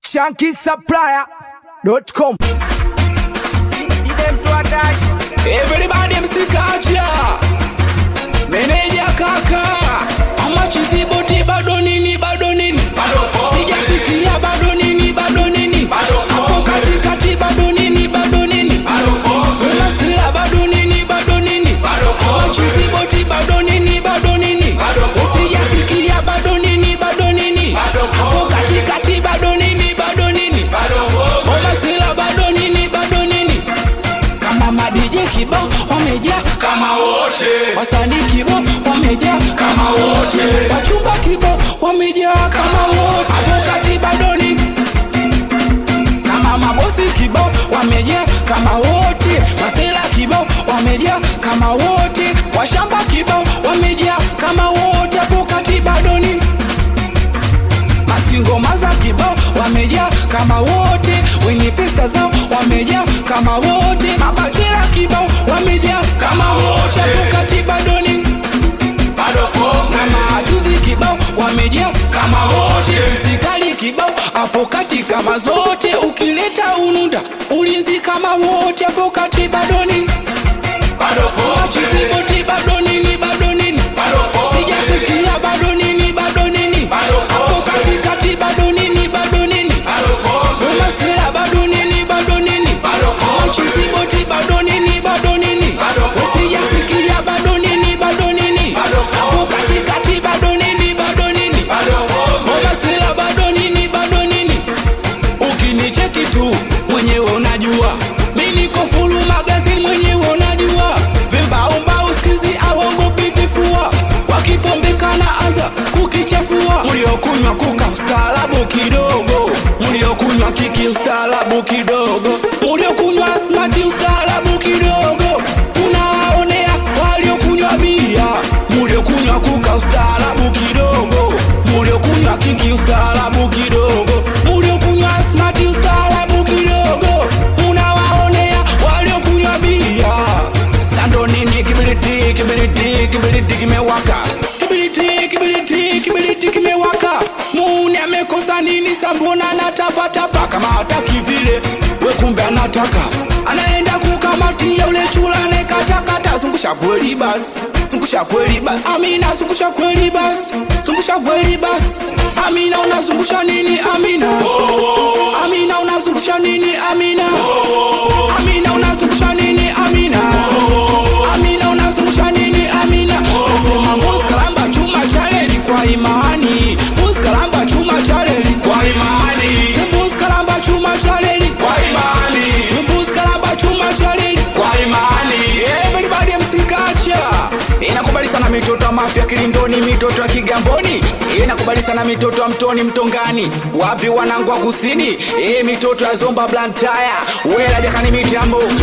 ShankySupplier.com. Everybody msikacha meneja kaka amachizi boti bado nini sijasikia bado nini hapo katikati bado nini unasila bado nini amachizi boti bado nini sijasikia bado nini hapo katikati bado nini unasila bado nini kama madije kibao wamejaa kama wote, wasanii kibao wamejaa kama wote, wachumba kibao wamejaa kama wote, hapo kati bado nini kama mabosi kibao wamejaa kama wote, masela kibao wamejaa kama wote, washamba kibao wamejaa kama wote, hapo kati bado nini masingoma za kibao wamejaa kama wote, wenye pesa zao wamejaa kama wote, mabachela kibao wamejaa kama wote, wakati bado ni na machuzi kibao wamejaa kama wote, mzikali kibao hapo kati kama zote, ukileta ununda ulinzi kama wote, hapo kati bado ni machuzi boti bado nini sijasikia bado nini hapo katikati bado nini umasila bado nini machuzi boti bado nini sijasikia bado nini hapo katikati bado nini umasila bado nini ukinicheki tu mwenyewe unajua mimi niko full magazine mwenyewe unajua vimbaomba usikizi awogopi vifua wakipombekana anza kukichafua mliokunywa kuka ustaarabu kidogo mliokunywa kiki ustaarabu kidogo mliokunywa smati ustaarabu kidogo unawaonea waliokunywa bia mliokunywa kuka ustaarabu kidogo mliokunywa kiki ustaarabu kidogo mliokunywa smati ustaarabu kidogo unawaonea waliokunywa bia sando nini kibiriti kimewaka kibiriti kimewaka muune amekosa nini sambona natapatapa kama hataki vile we kumbe anataka anaenda kukamatia ule chula nekatakata zungusha kweli basi amina zungusha kweli basi amina unazungusha nini amina unazungusha nini amina unazungusha nini amina unazungusha nini amina nasema muskalamba chuma chareli kwa imani muskalamba chuma chareli kwa imani muskalamba chuma chareli kwa imani muskalamba chuma chareli kwa imani everybody msikacha inakubali sana mitoto ya mafia Kilindoni mitoto ya Kigamboni inakubali sana mitoto ya Mtoni Mtongani wapi wanangu wa kusini mitoto ya Zomba Blantaya wela jakani mitambo